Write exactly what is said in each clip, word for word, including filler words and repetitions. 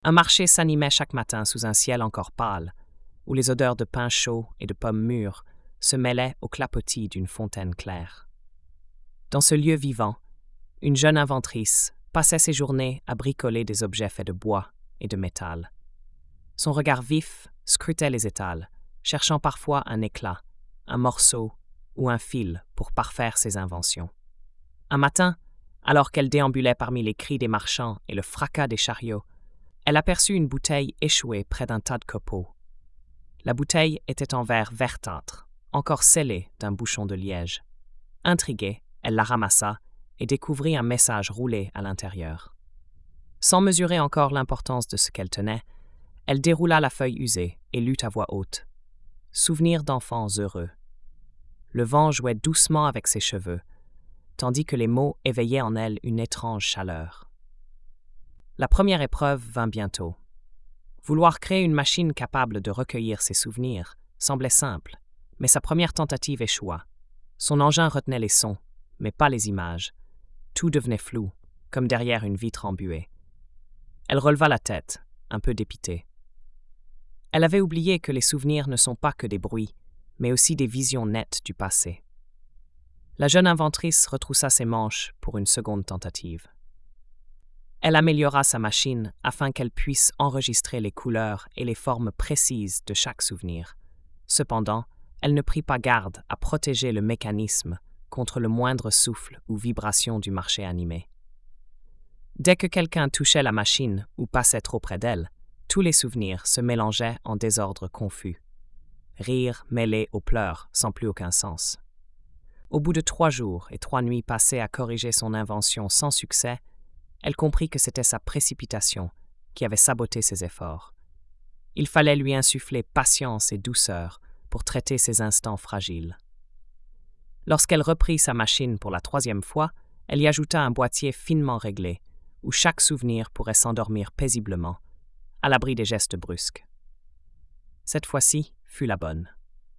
Un marché s'animait chaque matin sous un ciel encore pâle, où les odeurs de pain chaud et de pommes mûres se mêlaient au clapotis d'une fontaine claire. Dans ce lieu vivant, une jeune inventrice passait ses journées à bricoler des objets faits de bois et de métal. Son regard vif scrutait les étals, cherchant parfois un éclat, un morceau ou un fil pour parfaire ses inventions. Un matin, alors qu'elle déambulait parmi les cris des marchands et le fracas des chariots, elle aperçut une bouteille échouée près d'un tas de copeaux. La bouteille était en verre verdâtre, encore scellée d'un bouchon de liège. Intriguée, elle la ramassa et découvrit un message roulé à l'intérieur. Sans mesurer encore l'importance de ce qu'elle tenait, elle déroula la feuille usée et lut à voix haute. « Souvenir d'enfants heureux ». Le vent jouait doucement avec ses cheveux, tandis que les mots éveillaient en elle une étrange chaleur. La première épreuve vint bientôt. Vouloir créer une machine capable de recueillir ses souvenirs semblait simple, mais sa première tentative échoua. Son engin retenait les sons, mais pas les images. Tout devenait flou, comme derrière une vitre embuée. Elle releva la tête, un peu dépitée. Elle avait oublié que les souvenirs ne sont pas que des bruits, mais aussi des visions nettes du passé. La jeune inventrice retroussa ses manches pour une seconde tentative. Elle améliora sa machine afin qu'elle puisse enregistrer les couleurs et les formes précises de chaque souvenir. Cependant, elle ne prit pas garde à protéger le mécanisme contre le moindre souffle ou vibration du marché animé. Dès que quelqu'un touchait la machine ou passait trop près d'elle, tous les souvenirs se mélangeaient en désordre confus. Rire mêlé aux pleurs sans plus aucun sens. Au bout de trois jours et trois nuits passées à corriger son invention sans succès, elle comprit que c'était sa précipitation qui avait saboté ses efforts. Il fallait lui insuffler patience et douceur pour traiter ces instants fragiles. Lorsqu'elle reprit sa machine pour la troisième fois, elle y ajouta un boîtier finement réglé, où chaque souvenir pourrait s'endormir paisiblement, à l'abri des gestes brusques. Cette fois-ci fut la bonne.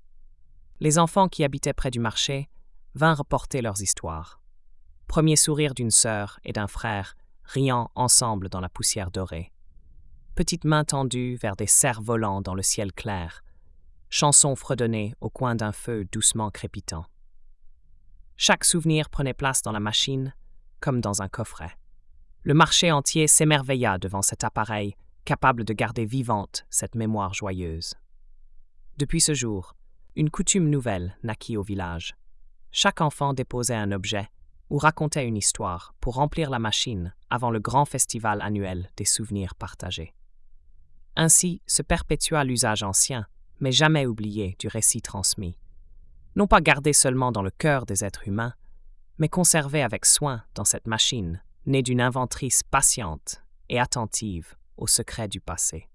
Les enfants qui habitaient près du marché vinrent porter leurs histoires. Premier sourire d'une sœur et d'un frère, riant ensemble dans la poussière dorée. Petites mains tendues vers des cerfs-volants dans le ciel clair. Chansons fredonnées au coin d'un feu doucement crépitant. Chaque souvenir prenait place dans la machine, comme dans un coffret. Le marché entier s'émerveilla devant cet appareil capable de garder vivante cette mémoire joyeuse. Depuis ce jour, une coutume nouvelle naquit au village. Chaque enfant déposait un objet ou racontait une histoire pour remplir la machine avant le grand festival annuel des souvenirs partagés. Ainsi se perpétua l'usage ancien, mais jamais oublié du récit transmis. Non pas gardé seulement dans le cœur des êtres humains, mais conservé avec soin dans cette machine, née d'une inventrice patiente et attentive aux secrets du passé.